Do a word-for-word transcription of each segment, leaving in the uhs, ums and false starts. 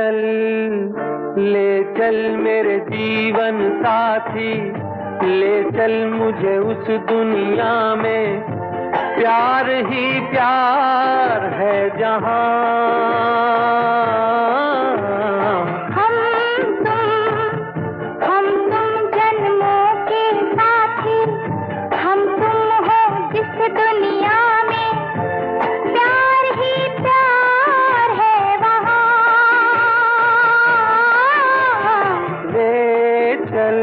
चल ले चल मेरे जीवन साथी, ले चल मुझे उस दुनिया में, प्यार ही प्यार है जहां। हम तुम हम तुम जन्मों के साथी, हम तुम हो जिस दुनिया में, प्यार ही प्यार है वहां। ले चल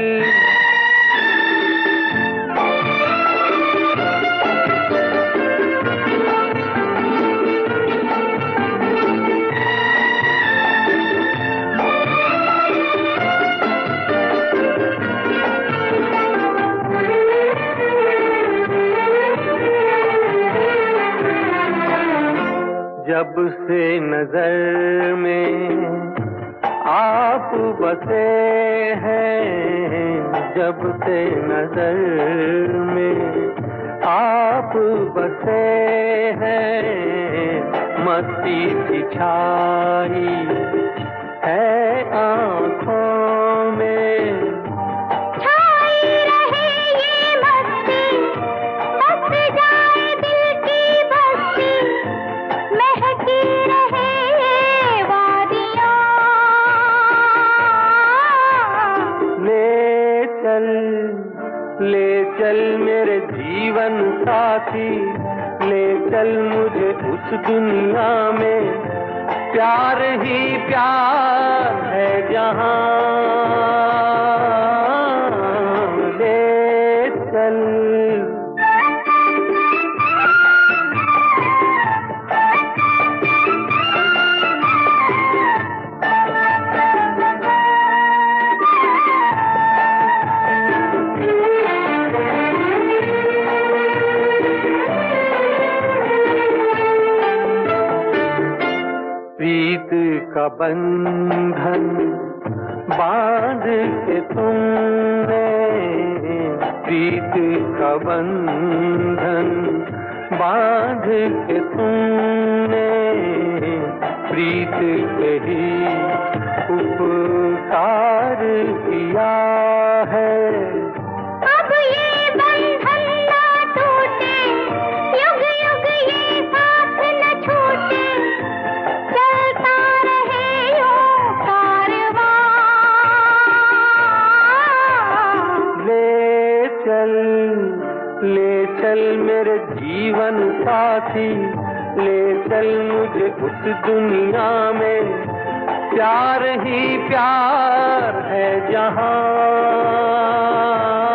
जब से नजर में आप बसे हैं, जब से नजर में आप बसे हैं, मस्ती सी छाई है आँखों में। छाई रहे ये मस्ती, बस जाए दिल की बस्ती, महकी रहे ये वादियाँ। ले चल ले चल मेरे जीवन साथी, ले चल मुझे उस दुनिया में, प्यार ही प्यार है जहां। ले चल प्रीत का बंधन बांध के तुमने, प्रीत का बंधन बांध के तुमने, प्रीत के ही उपकार किया है। अब ये बंधन ना टूटे, युग युग ये साथ न छूटे, चलता रहे यूं कारवां। ले चल ले चल मेरे जीवन साथी, ले चल मुझे उस दुनिया में, प्यार ही प्यार है जहां।